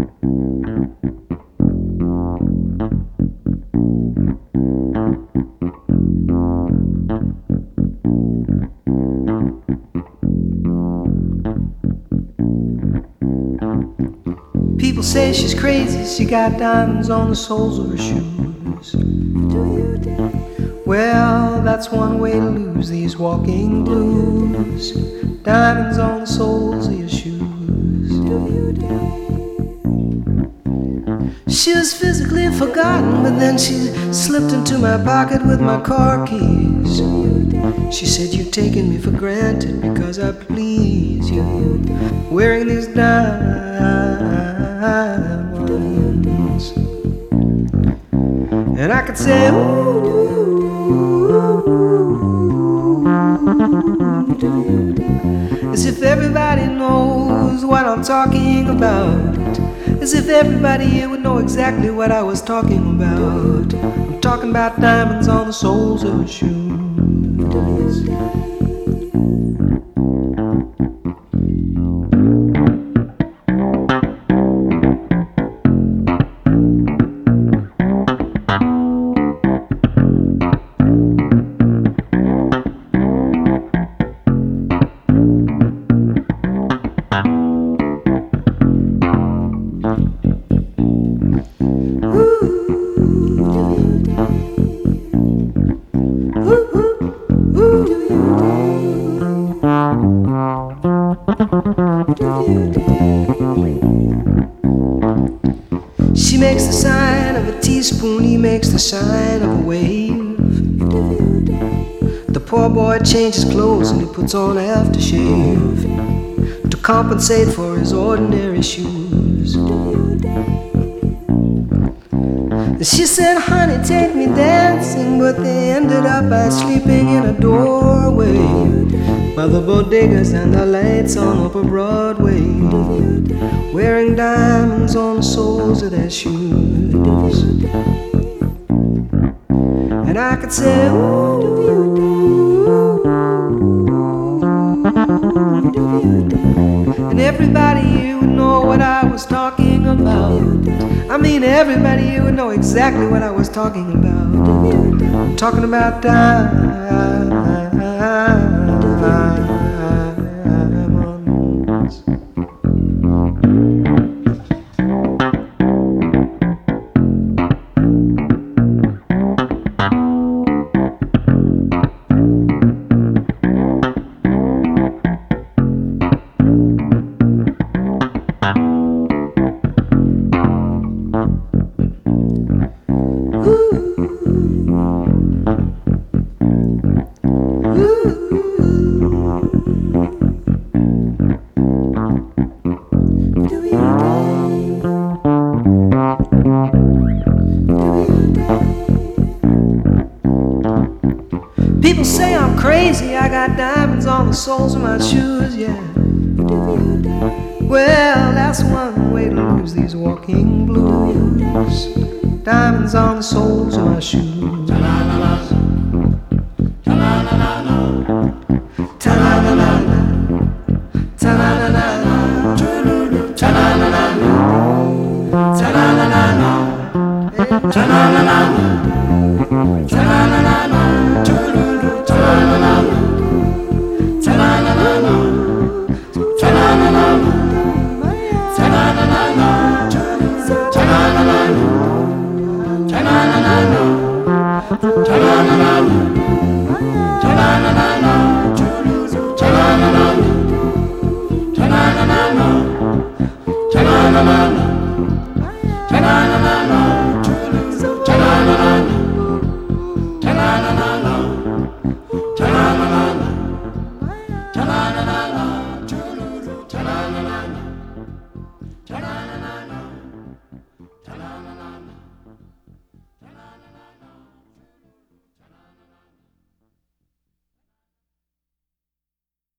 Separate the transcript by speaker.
Speaker 1: People say she's crazy, she got diamonds on the soles of her shoes. Well, that's one way to lose these walking blues. Diamonds on the soles of your shoes. She was physically forgotten, but then she slipped into my pocket with my car keys. She said, "You've taken me for granted because I please you, wearing these diamonds." And I could say, ooh, as if everybody knows what I'm talking about. As if everybody here would know exactly what I was talking about. I'm talking about diamonds on the soles of her shoes. She makes the sign of a teaspoon, he makes the sign of a wave. The poor boy changes clothes and he puts on aftershave to compensate for his ordinary shoes. She said, "Honey, take me dancing," but they ended up by sleeping in a doorway by the bodegas and the lights on Upper Broadway, wearing diamonds on the soles of their shoes. And I could say, ooh, and everybody here would know what I was talking about. I mean, everybody here would know exactly what I was talking about. I'm talking about diamonds. People say I'm crazy, I got diamonds on the soles of my shoes, yeah. Well, that's one way to lose these walking blues. Diamonds on the soles of my shoes. Ta-la-la-la. Ta-la-la-la. Ta-la-la-la. Ta-la-la-la. Ta-la-la-la. Ta-la-la-la. Ta-la-la-la. Ta-la-la-la. Ta-la-la-la.